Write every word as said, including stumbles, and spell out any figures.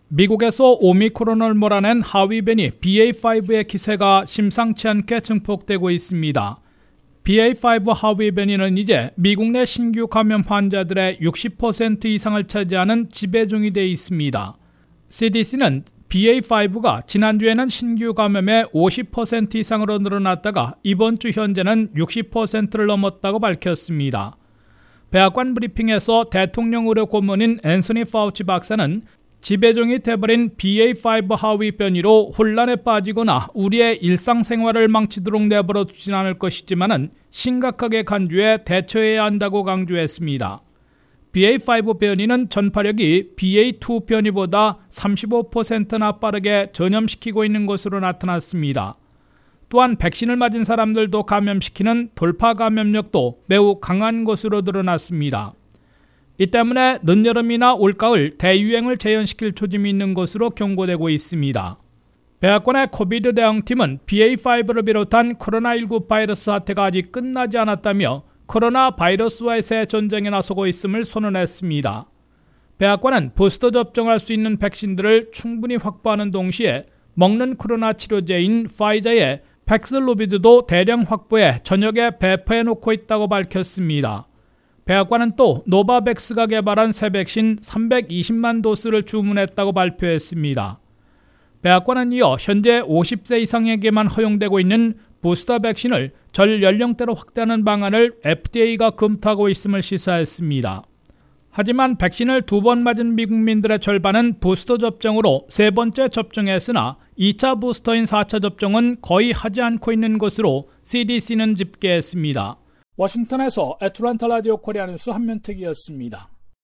미국에서 오미크론을 몰아낸 하위 변이 비에이 파이브의 기세가 심상치 않게 증폭되고 있습니다. 비에이 파이브 하위 변이는 이제 미국 내 신규 감염 환자들의 육십 퍼센트 이상을 차지하는 지배종이 되어 있습니다. 씨디씨는 비에이 파이브가 지난주에는 신규 감염의 오십 퍼센트 이상으로 늘어났다가 이번 주 현재는 육십 퍼센트를 넘었다고 밝혔습니다. 백악관 브리핑에서 대통령 의료 고문인 앤서니 파우치 박사는 지배종이 돼버린 비에이 파이브 하위 변이로 혼란에 빠지거나 우리의 일상생활을 망치도록 내버려 두진 않을 것이지만은 심각하게 간주해 대처해야 한다고 강조했습니다. 비에이 파이브 변이는 전파력이 비에이 투 변이보다 삼십오 퍼센트나 빠르게 전염시키고 있는 것으로 나타났습니다. 또한 백신을 맞은 사람들도 감염시키는 돌파 감염력도 매우 강한 것으로 드러났습니다. 이 때문에 늦여름이나 올가을 대유행을 재현시킬 조짐이 있는 것으로 경고되고 있습니다. 백악관의 코비드 대응팀은 비에이 파이브를 비롯한 코로나십구 바이러스 사태가 아직 끝나지 않았다며 코로나 바이러스와의 새 전쟁에 나서고 있음을 선언했습니다. 백악관은 부스터 접종할 수 있는 백신들을 충분히 확보하는 동시에 먹는 코로나 치료제인 파이자의 팩슬로비드도 대량 확보해 저녁에 배포해 놓고 있다고 밝혔습니다. 백악관은 또 노바백스가 개발한 새 백신 삼백이십만 도스를 주문했다고 발표했습니다. 백악관은 이어 현재 오십 세 이상에게만 허용되고 있는 부스터 백신을 전 연령대로 확대하는 방안을 에프디에이가 검토하고 있음을 시사했습니다. 하지만 백신을 두 번 맞은 미국민들의 절반은 부스터 접종으로 세 번째 접종했으나 이 차 부스터인 사 차 접종은 거의 하지 않고 있는 것으로 씨디씨는 집계했습니다. 워싱턴에서 애틀랜타 라디오 코리아 뉴스 한면택이었습니다.